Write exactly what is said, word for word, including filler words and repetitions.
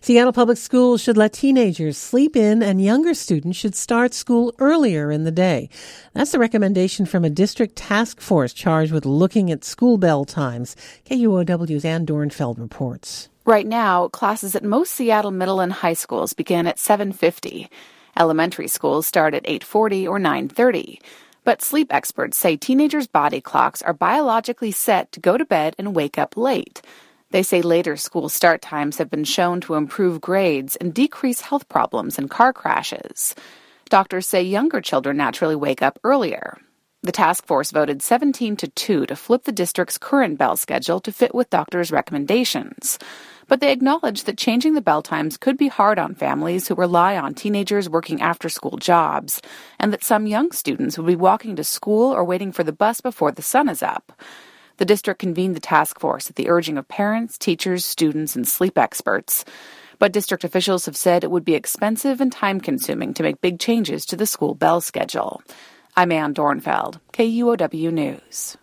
Seattle Public Schools should let teenagers sleep in and younger students should start school earlier in the day. That's the recommendation from a district task force charged with looking at school bell times. K U O W's Ann Dornfeld reports. Right now, classes at most Seattle middle and high schools begin at seven fifty. Elementary schools start at eight forty or nine thirty. But sleep experts say teenagers' body clocks are biologically set to go to bed and wake up late. They say later school start times have been shown to improve grades and decrease health problems and car crashes. Doctors say younger children naturally wake up earlier. The task force voted seventeen to two to flip the district's current bell schedule to fit with doctors' recommendations. But they acknowledge that changing the bell times could be hard on families who rely on teenagers working after-school jobs, and that some young students would be walking to school or waiting for the bus before the sun is up. The district convened the task force at the urging of parents, teachers, students, and sleep experts. But district officials have said it would be expensive and time-consuming to make big changes to the school bell schedule. I'm Ann Dornfeld, K U O W News.